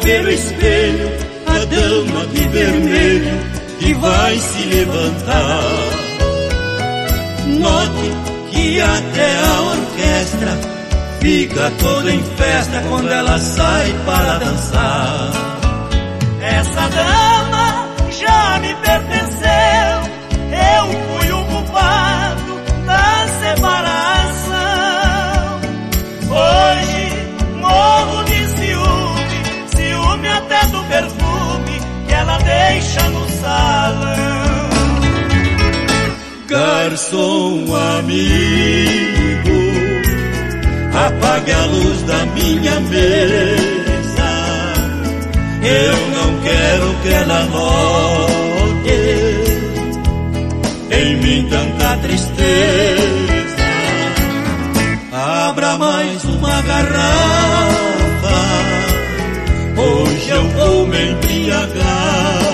pelo espelho a dama de vermelho que vai se levantar. Note que até a orquestra fica toda em festa quando ela sai para dançar. Essa dama já me pertenceu, eu fui o culpado da separação. Hoje morro de ciúme até do perfume que ela deixa no salão. Garçom amigo, apague a luz da minha mesa. Eu não quero que ela note em mim tanta tristeza. Abra mais uma garrafa, hoje eu vou me embriagar.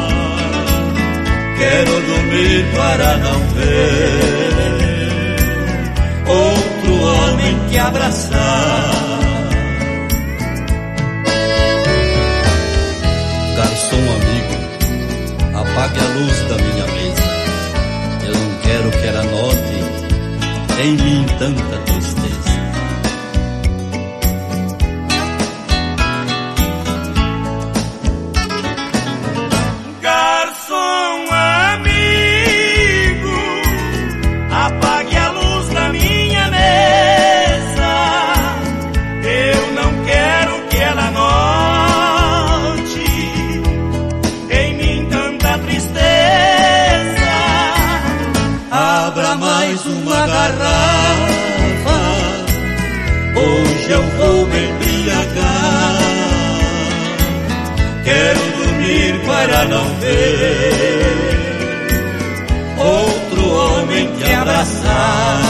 Quero dormir para não ver outro homem que abraçar. Garçom amigo, apague a luz da minha mesa. Eu não quero que ela note em mim tanta tristeza. Garçom amigo, apague a luz da minha mesa. Eu não quero que ela note em mim tanta tristeza. Abra mais uma garrafa, hoje eu vou me embriagar. Quero dormir para não ver outro homem que abraçar.